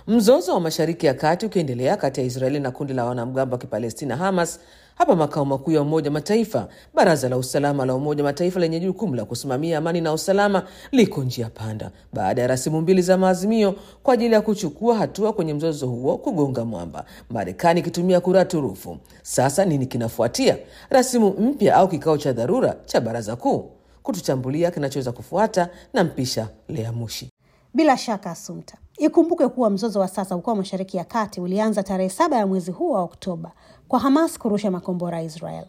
Mzozo wa Mashariki ya Kati ukiendelea kati ya Israeli na kundi la wanamgambo wa Kipalestina Hamas, hapa makao makuu ya Umoja wa Mataifa, Baraza la Usalama la Umoja wa Mataifa lenye jukumu la kusimamia amani na usalama liko njia panda baada ya rasimu mbili za maazimio kwa ajili ya kuchukua hatua kwenye mzozo huo kugonga mwamba, Marekani ikitumia kura turufu. Sasa nini kinafuatia? Rasimu mpya au kikao cha dharura cha Baraza Kuu? Kutuchambulia kinachoweza kufuata na mpisha Lea Mushi. Bila shaka Asumta, ikumbuke kuwa mzozo wa sasa huko Mashariki ya Kati ulianza tarehe 7 ya mwezi huu wa Oktoba kwa Hamas kurusha makombora Israel.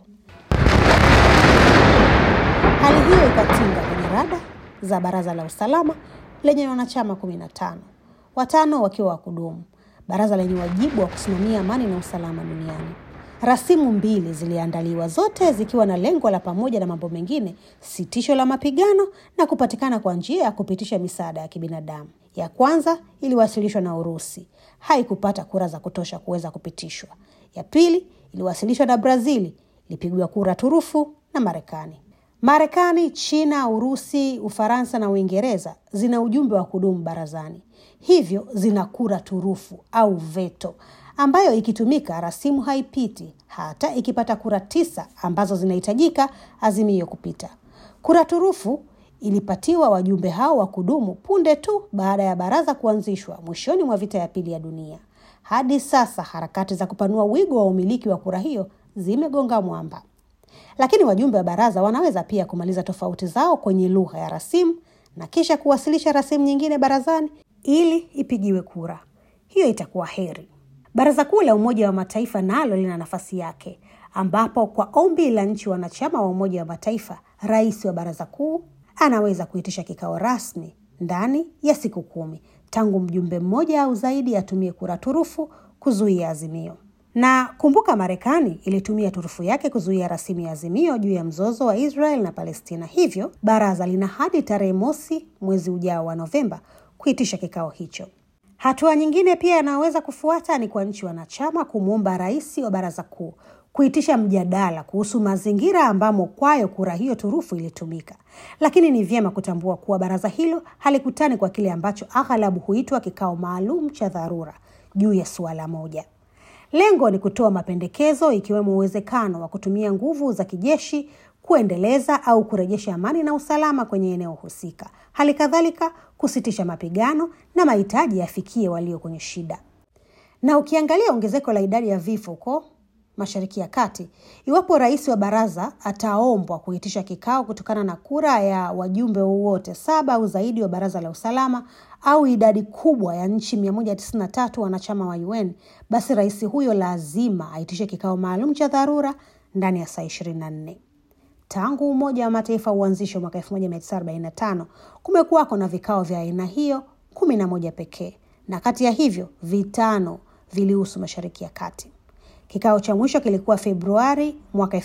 Hali hiyo ikatinga kwenye rada za Baraza la Usalama lenye wanachama 15, watano wakiwa wa kudumu, baraza lenye wajibu wa kusimamia amani na usalama duniani. Rasimu mbili ziliandaliwa, zote zikiwa na lengo la pamoja na mambo mengine, sitisho la mapigano na kupatikana kwa njia ya kupitisha misaada ya kibinadamu. Ya kwanza iliwasilishwa na Urusi, haikupata kura za kutosha kuweza kupitishwa. Ya pili iliwasilishwa na Brazil, ilipigwa kura turufu na Marekani. Marekani, China, Urusi, Ufaransa na Uingereza zina ujumbe wa kudumu barazani. Hivyo zina kura turufu au veto, ambayo ikitumika rasimu haipiti hata ikipata kura 9 ambazo zinahitajika azimio kupita. Kura turufu ilipatiwa wajumbe hao wa kudumu punde tu baada ya baraza kuanzishwa mwishoni mwa vita ya pili ya dunia. Hadi sasa harakati za kupanua wigo wa umiliki wa kura hiyo zimegonga mwamba. Lakini wajumbe wa baraza wanaweza pia kumaliza tofauti zao kwenye lugha ya rasimu na kisha kuwasilisha rasimu nyingine barazani ili ipigiwe kura. Hiyo itakuwa heri. Baraza Kuu la Umoja wa Mataifa nalo lina nafasi yake, ambapo kwa ombi la nchi wanachama wa Umoja wa Mataifa, rais wa Baraza Kuu anaweza kuitisha kikao rasmi ndani ya siku 10 tangu mjumbe mmoja au zaidi atumie kura turufu kuzuia azimio. Na kumbuka Marekani ilitumia turufu yake kuzuia rasimu ya azimio juu ya mzozo wa Israel na Palestina. Hivyo baraza lina hadi tarehe 1 mwezi ujao wa Novemba kuitisha kikao hicho. Hatua nyingine pia inaweza kufuata ni kwa nchi wanachama kumuomba rais wa Baraza Kuu kuitisha mjadala kuhusu mazingira ambamo kwayo kura hiyo turufu ilitumika. Lakini ni vyema kutambua kuwa baraza hilo halikutani kwa kile ambacho aghalabu huitwa kikao maalum cha dharura juu ya suala moja. Lengo ni kutoa mapendekezo ikiwemo uwezekano wa kutumia nguvu za kijeshi kuendeleza au kurejesha amani na usalama kwenye eneo husika. Hali kadhalika kusitisha mapigano na mahitaji yafikie walio kwenye shida. Na ukiangalia ongezeko la idadi ya vifo huko Mashariki ya Kati, iwapo rais wa baraza ataombwa kuitisha kikao kutokana na kura ya wajumbe wote 7 au zaidi wa Baraza la Usalama au idadi kubwa ya nchi 193 wanachama wa UN, basi rais huyo lazima aitishe kikao maalum cha dharura ndani ya saa 24. Tangu Umoja wa Mataifa uanzishwe mwaka 1945, kumekuwa na vikao vya aina hiyo 11 pekee, na kati ya hivyo 5 vilihusu Mashariki ya Kati. Kikao cha mwisho kilikuwa Februari mwaka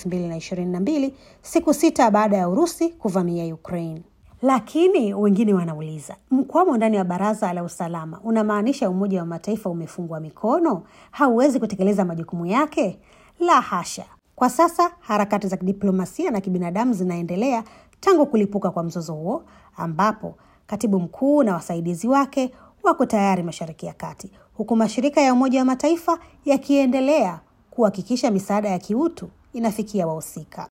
2022, siku 6 baada ya Urusi kuvamia Ukraine. Lakini wengine wanauliza, mkwamo ndani ya Baraza la Usalama unamaanisha Umoja wa Mataifa umefungwa mikono, hauwezi kutekeleza majukumu yake? La hasha. Kwa sasa harakati za kidiplomasia na kibinadamu zinaendelea tangu kulipuka kwa mzozo huo, ambapo katibu mkuu na wasaidizi wake wako tayari Mashariki ya Kati, huku mashirika ya Umoja wa Mataifa yakiendelea kuhakikisha misaada ya kiutu inafikia wahusika.